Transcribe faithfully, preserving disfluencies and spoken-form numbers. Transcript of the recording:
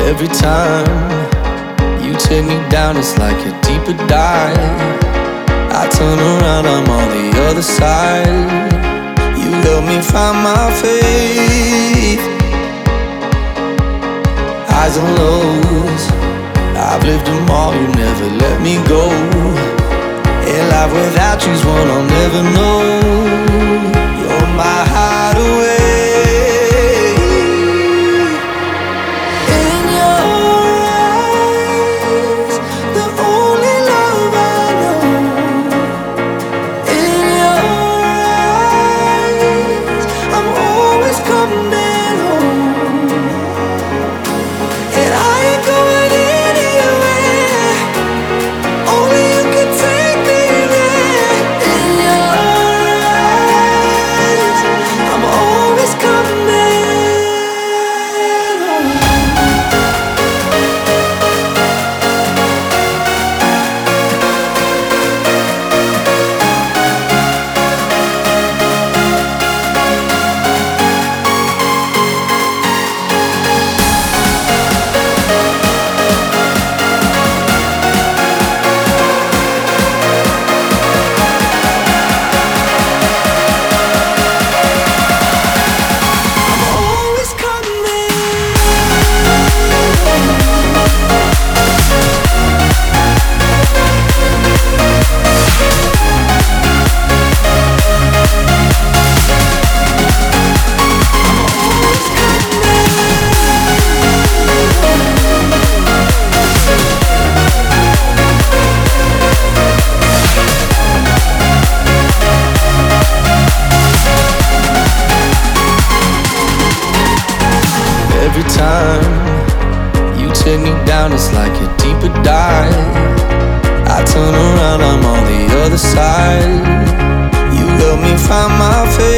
Every time you take me down, it's like a deeper dive. I turn around, I'm on the other side. You help me find my faith. Highs and lows, I've lived them all, you never let me go. And life without you's one I'll never know. You're my hideaway. Every time you take me down, it's like a deeper dive. I turn around, I'm on the other side. You help me find my faith.